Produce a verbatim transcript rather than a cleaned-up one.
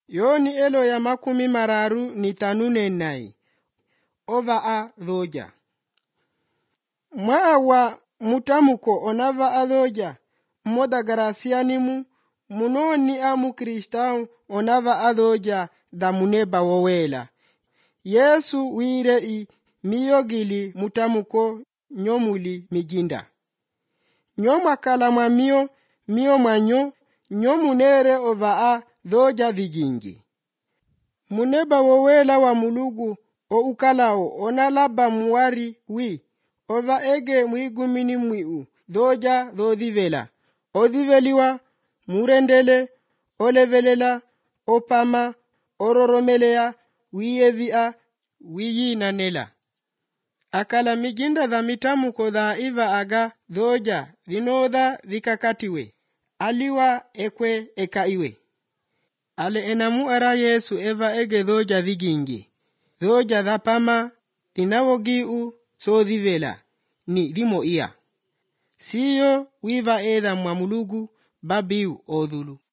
Yoni elo ya makumi mararu ni tanune nai. Ova a dhoja. Mwa wa mutamuko onava a dhoja. Moda garasianimu munoni amu kristau onava a dhoja da muneba wowela. Yesu wire i miyogili mutamuko nyomuli miginda. Nyoma kala mwa mio, mio mwanyo, nyomunere ova a dhoja dhigingi. Muneba wowela wa mulugu o ukalao onalaba muwari wi, ova ege mwigumini mwiu, dhoja dhodhivela. Odhiveliwa, murendele, olevelela, opama, ororomelea, wiyevia, wiyinanela. Akala miginda dha mitamuko dha iva aga dhoja dhinodha dhikakatiwe. Aliwa ekwe ekaiwe. Ale enamu ara Yesu eva ege dhoja dhigingi. Dhoja dha pama dhinawogiu so dhivela ni dhimo iya. Siyo wiva edha mwamulugu babiu odhulu.